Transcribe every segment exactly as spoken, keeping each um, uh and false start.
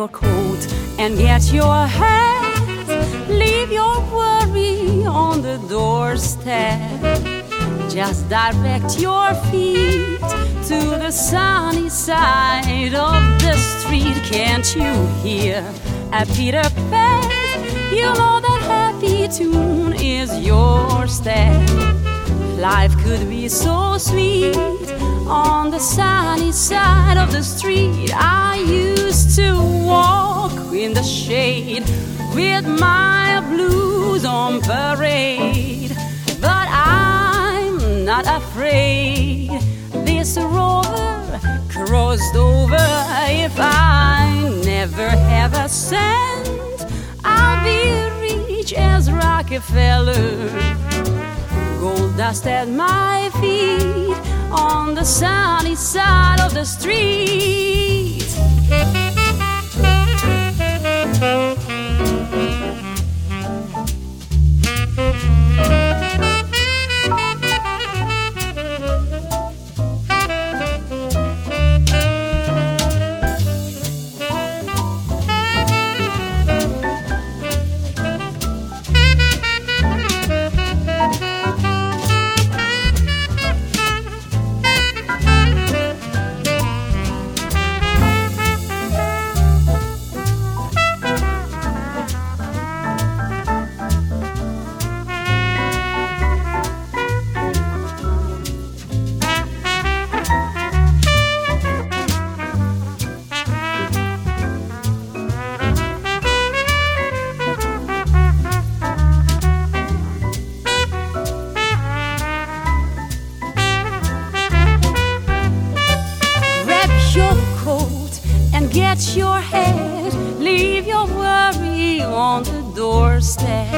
your coat and get your hat. Leave your worry on the doorstep. Just direct your feet to the sunny side of the street. Can't you hear a Peter Pan? You know that happy tune is your step. Life could be so sweet on the sunny side of the street. I used to walk in the shade with my blues on parade, but I'm not afraid. This rover crossed over. If I never have a cent, I'll be rich as Rockefeller. Gold dust at my feet on the sunny side of the street. Get your head, leave your worry on the doorstep.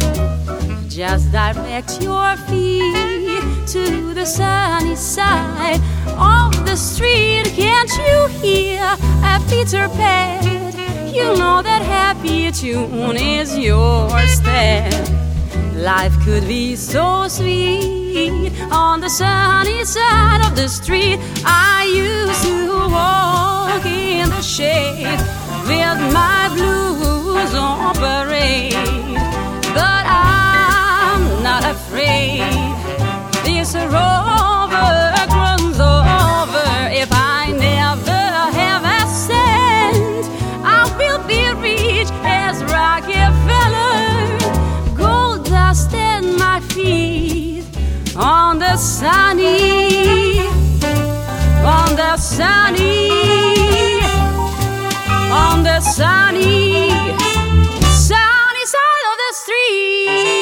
Just direct your feet to the sunny side of the street. Can't you hear a Peter Pan? You know that happy tune is your step. Life could be so sweet on the sunny side of the street. I used to walk in the shade with my blues on parade, but I'm not afraid. This rover runs over. If I never have a cent, I will be rich as Rockefeller. Gold dust at my feet on the sunny, on the sunny, on the sunny, sunny side of the street.